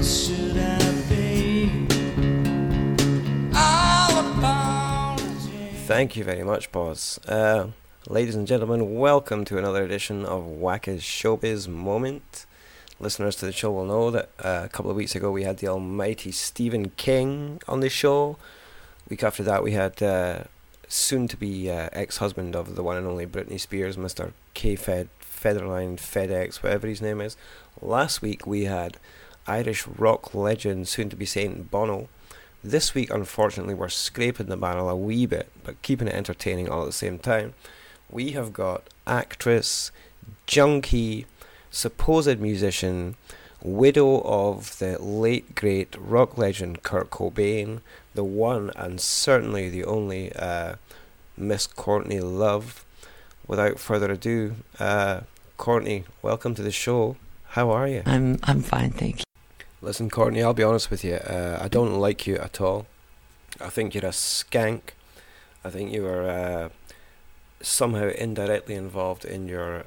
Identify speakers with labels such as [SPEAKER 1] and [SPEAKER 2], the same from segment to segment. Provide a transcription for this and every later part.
[SPEAKER 1] should have been all apology.
[SPEAKER 2] Thank you very much, Boz. Ladies and gentlemen, welcome to another edition of Wacka's Showbiz Moment. Listeners to the show will know that a couple of weeks ago we had the almighty Stephen King on the show. Week after that we had soon-to-be ex-husband of the one and only Britney Spears, Mr. Federline, FedEx, whatever his name is. Last week we had Irish rock legend, soon-to-be Saint Bono. This week, unfortunately, we're scraping the barrel a wee bit, but keeping it entertaining all at the same time. We have got actress, junkie, supposed musician, widow of the late great rock legend Kurt Cobain, the one and certainly the only Miss Courtney Love. Without further ado, Courtney, welcome to the show. How are you?
[SPEAKER 3] I'm fine, thank you.
[SPEAKER 2] Listen, Courtney, I'll be honest with you. I don't like you at all. I think you're a skank. I think you are somehow indirectly involved in your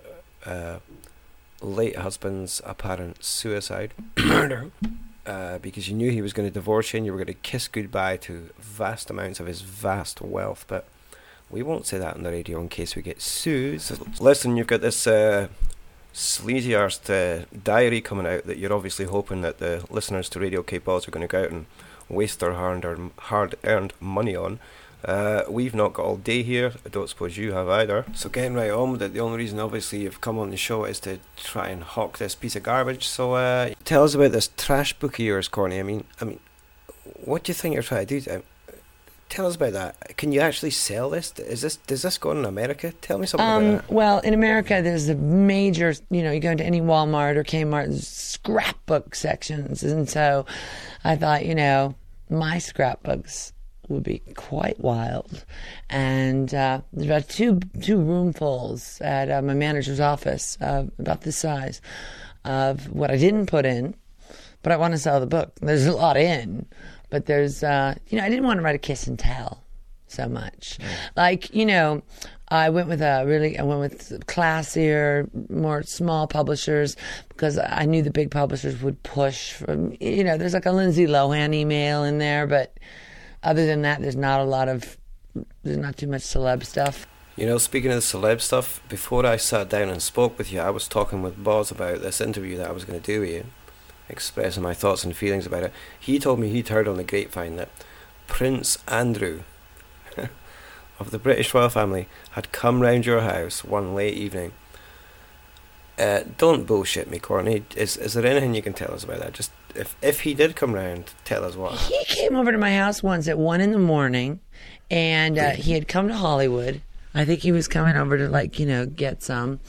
[SPEAKER 2] late husband's apparent suicide, murder, because you knew he was going to divorce you and you were going to kiss goodbye to vast amounts of his vast wealth. But we won't say that on the radio in case we get sued. So listen, you've got this sleazy-arsed diary coming out that you're obviously hoping that the listeners to Radio K-Balls are going to go out and waste their hard-earned money on. We've not got all day here. I don't suppose you have either. So getting right on with it, the only reason obviously you've come on the show is to try and hawk this piece of garbage. So tell us about this trash book of yours, Courtney. I mean, what do you think you're trying to do? Tell us about that. Can you actually sell this? Does this go on in America? Tell me something about that.
[SPEAKER 3] Well, in America, there's a major, you go into any Walmart or Kmart, there's scrapbook sections. And so I thought, my scrapbooks would be quite wild. And there's about two roomfuls at my manager's office, about this size, of what I didn't put in, but I want to sell the book. There's a lot in. But there's, I didn't want to write a kiss and tell so much. Yeah. I went with classier, more small publishers because I knew the big publishers would push from, there's like a Lindsay Lohan email in there, but other than that, there's not too much celeb stuff.
[SPEAKER 2] Speaking of the celeb stuff, before I sat down and spoke with you, I was talking with Boz about this interview that I was going to do with you, expressing my thoughts and feelings about it. He told me he'd heard on the grapevine that Prince Andrew of the British royal family had come round your house one late evening. Don't bullshit me, Courtney. Is there anything you can tell us about that? Just if he did come round, tell us what.
[SPEAKER 3] He came over to my house once at 1 a.m, and he had come to Hollywood. I think he was coming over to get some.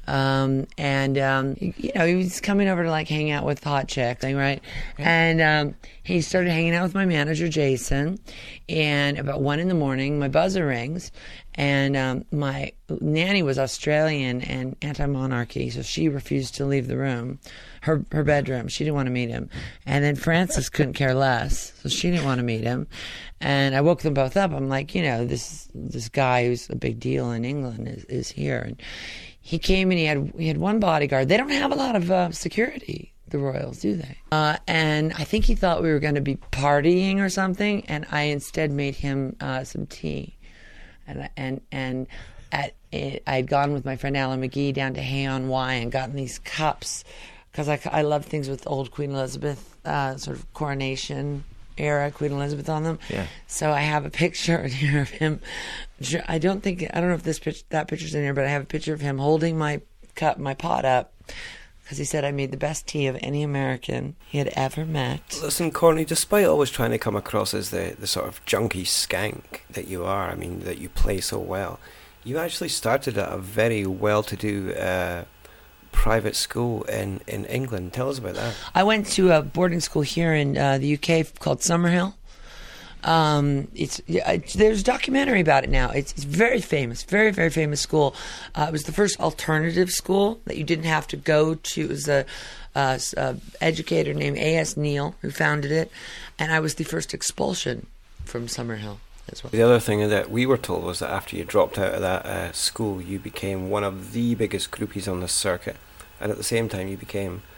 [SPEAKER 3] He was coming over to hang out with hot chick thing, right? And he started hanging out with my manager, Jason. And about 1 a.m, my buzzer rings, and my nanny was Australian and anti-monarchy, so she refused to leave the room, her bedroom. She didn't want to meet him. And then Frances couldn't care less, so she didn't want to meet him. And I woke them both up. I'm like, this guy who's a big deal in England is here. And he came and he had one bodyguard. They don't have a lot of security, the royals, do they? And I think he thought we were going to be partying or something, and I instead made him some tea. And I'd gone with my friend Alan McGee down to Hay-on-Wye and gotten these cups because I love things with old Queen Elizabeth sort of coronation era Queen Elizabeth on them.
[SPEAKER 2] Yeah.
[SPEAKER 3] So I have a picture here of him. I don't know if that picture's in here, but I have a picture of him holding my pot up because he said I made the best tea of any American he had ever met.
[SPEAKER 2] Listen, Courtney, despite always trying to come across as the sort of junkie skank that you are, that you play so well, you actually started at a very well-to-do private school in England. Tell us about that.
[SPEAKER 3] I went to a boarding school here in the UK called Summerhill. There's a documentary about it now. It's very famous, very, very famous school. It was the first alternative school that you didn't have to go to. It was a educator named A.S. Neal who founded it, and I was the first expulsion from Summerhill as well.
[SPEAKER 2] The other thing that we were told was that after you dropped out of that school, you became one of the biggest groupies on the circuit, and at the same time you became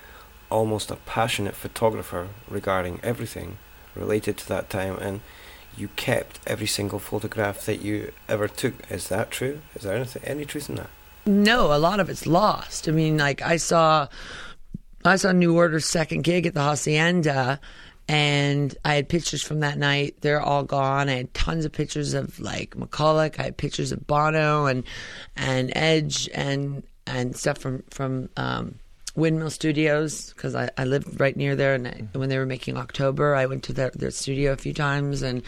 [SPEAKER 2] almost a passionate photographer regarding everything related to that time, and you kept every single photograph that you ever took. Is that true? Is there any truth in that?
[SPEAKER 3] No, a lot of it's lost. I mean, like I saw New Order's second gig at the Hacienda, and I had pictures from that night. They're all gone. I had tons of pictures of like McCulloch. I had pictures of Bono and Edge and stuff from Windmill Studios, because I lived right near there. And when they were making October, I went to their studio a few times. And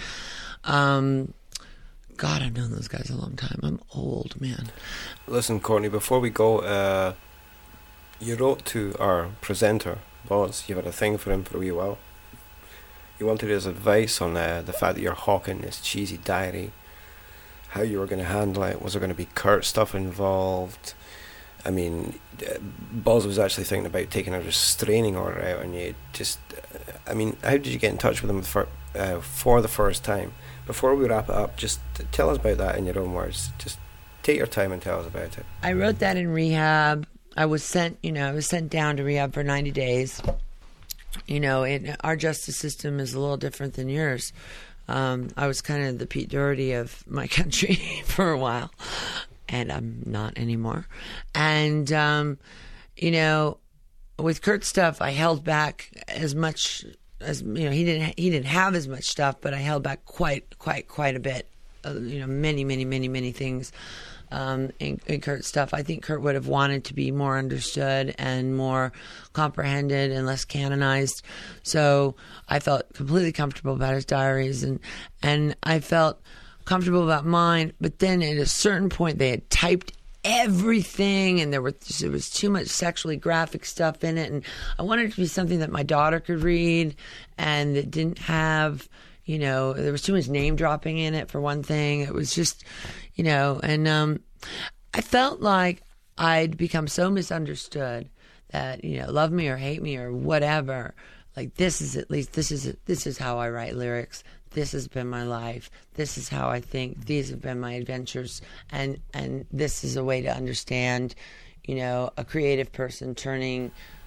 [SPEAKER 3] God, I've known those guys a long time. I'm old, man.
[SPEAKER 2] Listen, Courtney, before we go, you wrote to our presenter, Boz. You had a thing for him for a wee while. You wanted his advice on the fact that you're hawking this cheesy diary, how you were going to handle it. Was there going to be Kurt stuff involved? I mean, Boz was actually thinking about taking a restraining order out on you. Just, I mean, how did you get in touch with him for the first time? Before we wrap it up, just tell us about that in your own words. Just take your time and tell us about it.
[SPEAKER 3] I wrote that in rehab. I was sent down to rehab for 90 days. You know, our justice system is a little different than yours. I was kind of the Pete Doherty of my country for a while, and I'm not anymore. And, you know, with Kurt's stuff, I held back as much as, you know, he didn't have as much stuff, but I held back quite a bit. You know, many things. In Kurt's stuff. I think Kurt would have wanted to be more understood and more comprehended and less canonized. So I felt completely comfortable about his diaries, and I felt comfortable about mine. But then at a certain point, they had typed everything, and there was too much sexually graphic stuff in it, and I wanted it to be something that my daughter could read, and that didn't have, you know, there was too much name dropping in it, for one thing. It was just, you know, and I felt like I'd become so misunderstood that, you know, love me or hate me or whatever, like this is how I write lyrics. This has been my life. This is how I think. These have been my adventures, and this is a way to understand, you know, a creative person turning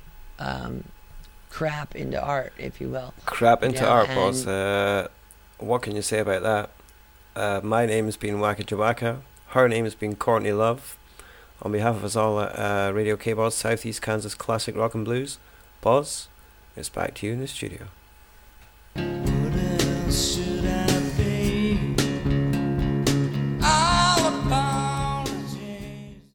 [SPEAKER 3] crap into art, if you will.
[SPEAKER 2] Crap into art, Boz. What can you say about that? My name has been Waka Jawaka. Her name has been Courtney Love. On behalf of us all at Radio KBoz, Southeast Kansas Classic Rock and Blues, Boz, it's back to you in the studio.